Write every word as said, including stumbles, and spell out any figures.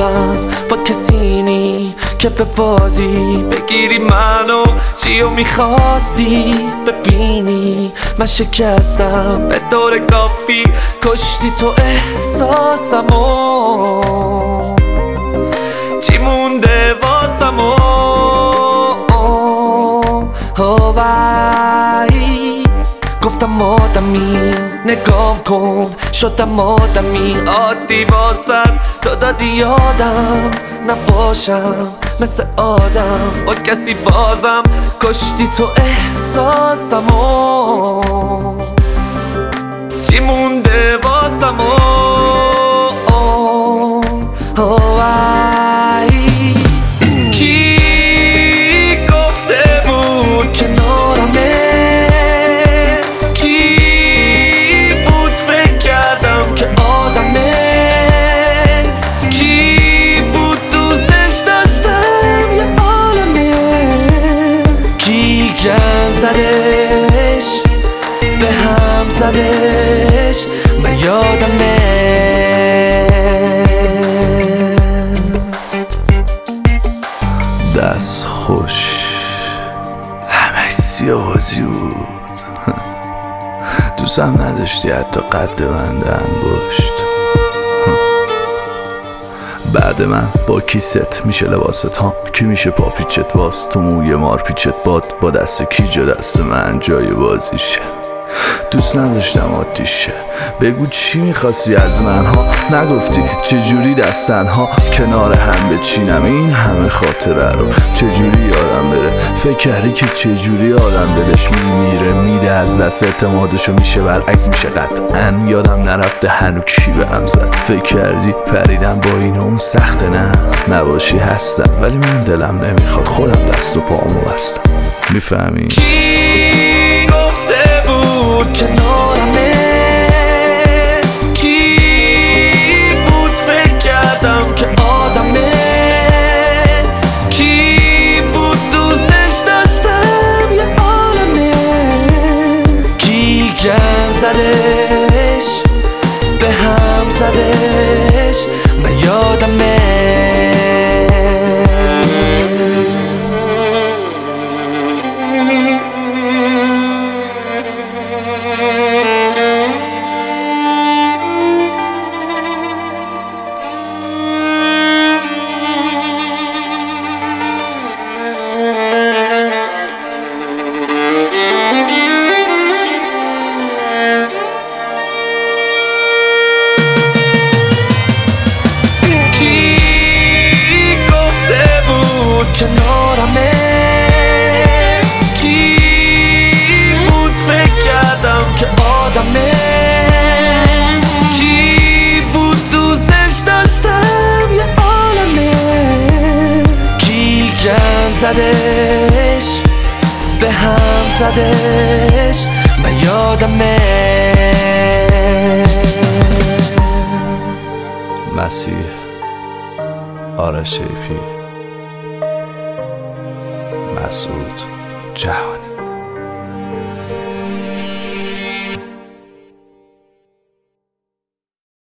واقعا با کسی نی که به بازی بگیری منو. چیو میخواستی ببینی من شکستم به دور کافی، کشتی تو احساسمو. چی مونده واسمو؟ وای گفتم آدمی نگام کن، شدم آدمی عادی واسد تو دادی یادم نباشم مثل آدم با کسی بازم. کشتی تو احساسمو. چی مونده واسمو؟ زدش به هم زدش من یادمه. دست خوش همش سیاوازی بود. دوستم نداشتی حتی قد من انگشت. بعد من با کی ست میشه لباست ها، کی میشه پا پیچت باز تو موی مار پیچت باد. با دست کی جا دست من جای بازیشه. دوست نداشتم عادیشه. بگو چی میخواستی از من ها، نگفتی چجوری دستن ها کنار هم بچینم این همه خاطره رو. چجوری یادم بره فکر کردی که چجوری آدم دلش میمیره میده از دست اعتمادشو میشه برعکس میشه. قطعا یادم نرفته هنو کی به هم زد. فکر کردی پریدم با این اون سخته، نه نباشی هستم ولی من دلم نمیخواد خودم دست و پامو بستم. میفهمی؟ کی گفته بود کنارمه؟ کی بود فکر کردم که آدمه؟ کی بود دوستش داشتم یه عالمه؟ کی گن زدش به هم زدش من یادمه. کنارمه؟ کی بود فکر کردم که آدمه؟ کی بود دوستش داشتم یه عالمه؟ کی گن زدش به هم زدش من یادمه. مسیح آرش شیپی، مسعود جهانی.